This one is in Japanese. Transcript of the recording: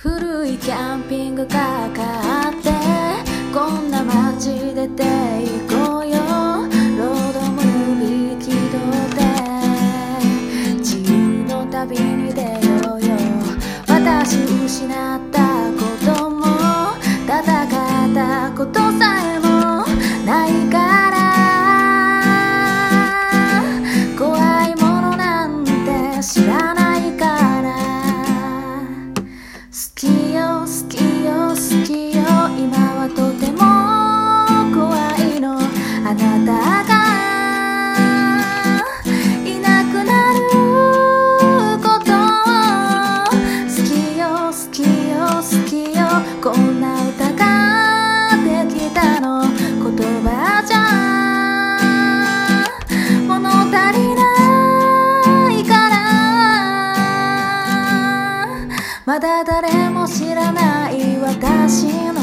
古いキャンピングカー買ってこんな街出て行こうよ。ロードムービー気取って自由の旅に出ようよ。私失ったことも戦ったことさえもないから、怖いものなんて知らないから。好きよ好きよ好きよ、今はとても怖いの。あなたがいなくなることを。好きよ好きよ好きよ、こんな歌ができたの言葉じゃ物足りないから。まだ誰も知らない私の